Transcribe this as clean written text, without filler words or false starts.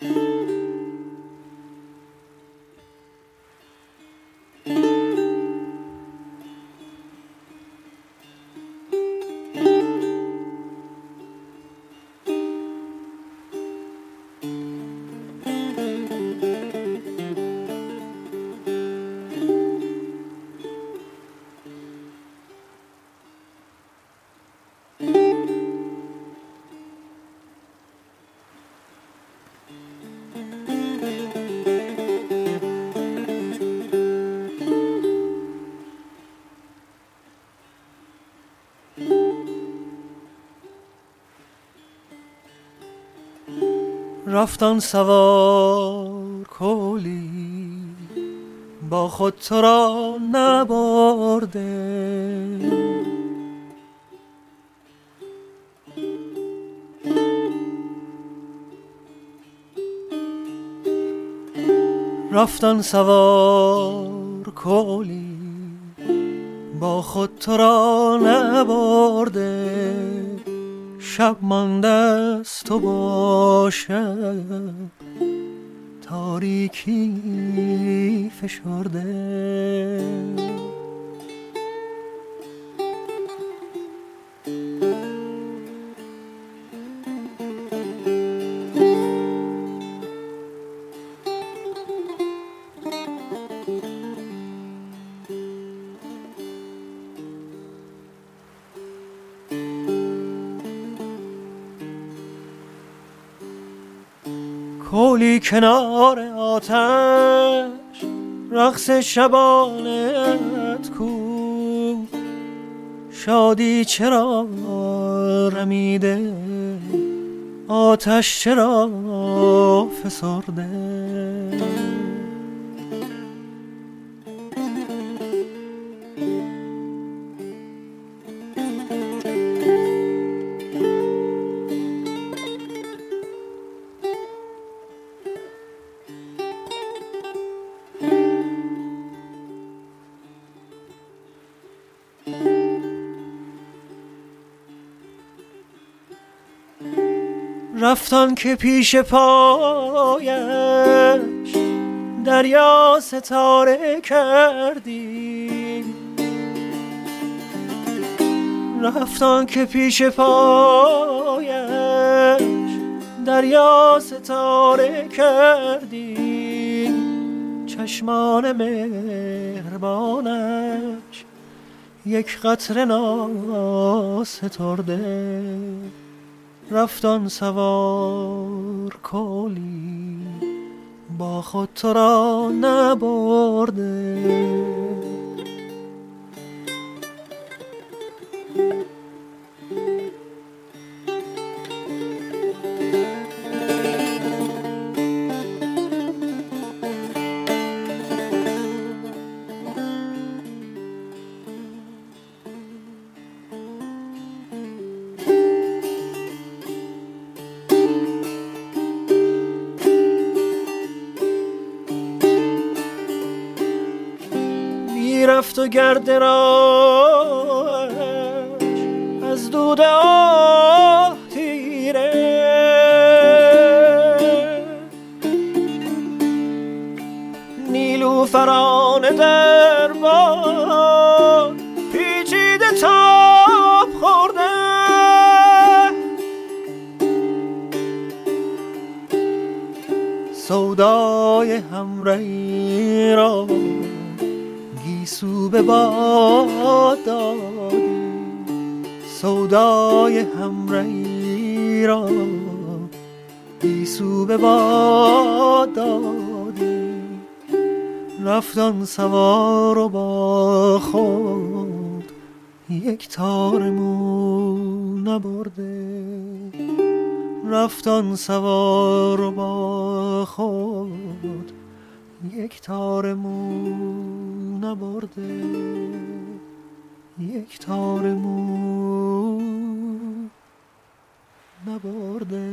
رفتن سوار کولی با خود تو را نبرده، رفتن سوار کولی با خود تو را نبرده، شب مانده است و با شب تاریکی فشرده. کولی کنار آتش رقص شبانت کو، شادی چرا رمیده آتش چرا فسرده. رفتن که پیش پایش دریا ستاره کردی، رفتن که پیش پایش دریا ستاره کردی، چشمان مهربانش یک قطره ناسترده. رفتن سوار کولی با خود تو را نبرده، رفت و گرد راهش از دود آه تیره، نیلوفران در باد پیچیده تاب خورده، سودای همرهی را گیسو به باد دادی، سودای همرهی را گیسو به باد دادی. رفتن سوار و با خود یک تار مو نبرده، رفتن سوار و با خود یک تار مو نبرده، یک تار مو نبرده.